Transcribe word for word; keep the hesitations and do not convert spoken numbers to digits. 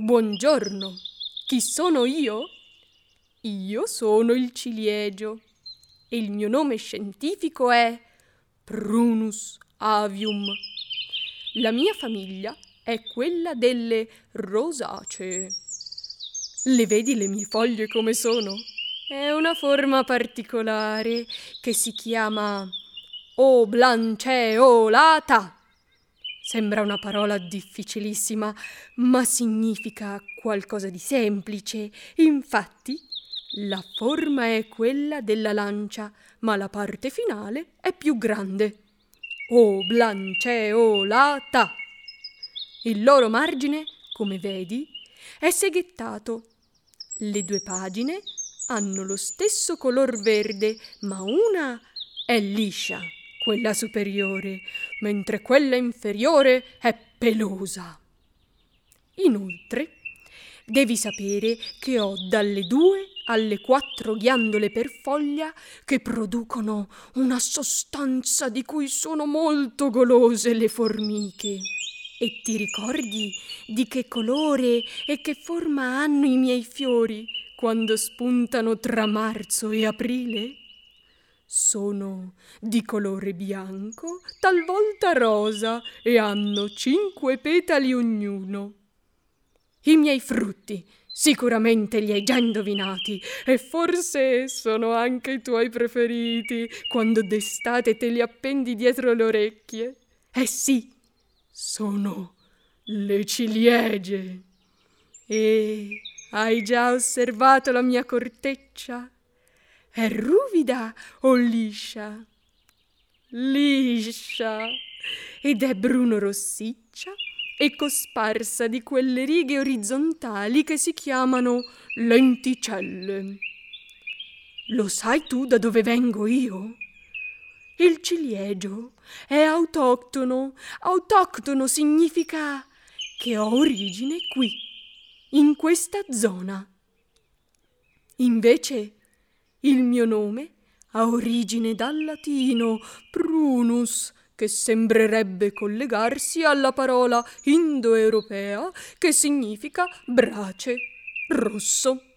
Buongiorno, chi sono io? Io sono il ciliegio e il mio nome scientifico è Prunus avium. La mia famiglia è quella delle rosacee. Le vedi le mie foglie come sono? È una forma particolare che si chiama oblanceolata. Sembra una parola difficilissima, ma significa qualcosa di semplice. Infatti, la forma è quella della lancia, ma la parte finale è più grande. Oblanceolata. Il loro margine, come vedi, è seghettato. Le due pagine hanno lo stesso color verde, ma una è liscia, quella superiore, mentre quella inferiore è pelosa. Inoltre, devi sapere che ho dalle due alle quattro ghiandole per foglia che producono una sostanza di cui sono molto golose le formiche. E ti ricordi di che colore e che forma hanno i miei fiori quando spuntano tra marzo e aprile? Sono di colore bianco, talvolta rosa, e hanno cinque petali ognuno. I miei frutti sicuramente li hai già indovinati, e forse sono anche i tuoi preferiti quando d'estate te li appendi dietro le orecchie. Eh sì, sono le ciliegie. E hai già osservato la mia corteccia? È ruvida o liscia? Liscia. Ed è bruno-rossiccia e cosparsa di quelle righe orizzontali che si chiamano lenticelle. Lo sai tu da dove vengo io? Il ciliegio è autoctono. Autoctono significa che ho origine qui, in questa zona. Invece, il mio nome ha origine dal latino prunus, che sembrerebbe collegarsi alla parola indoeuropea che significa brace, rosso.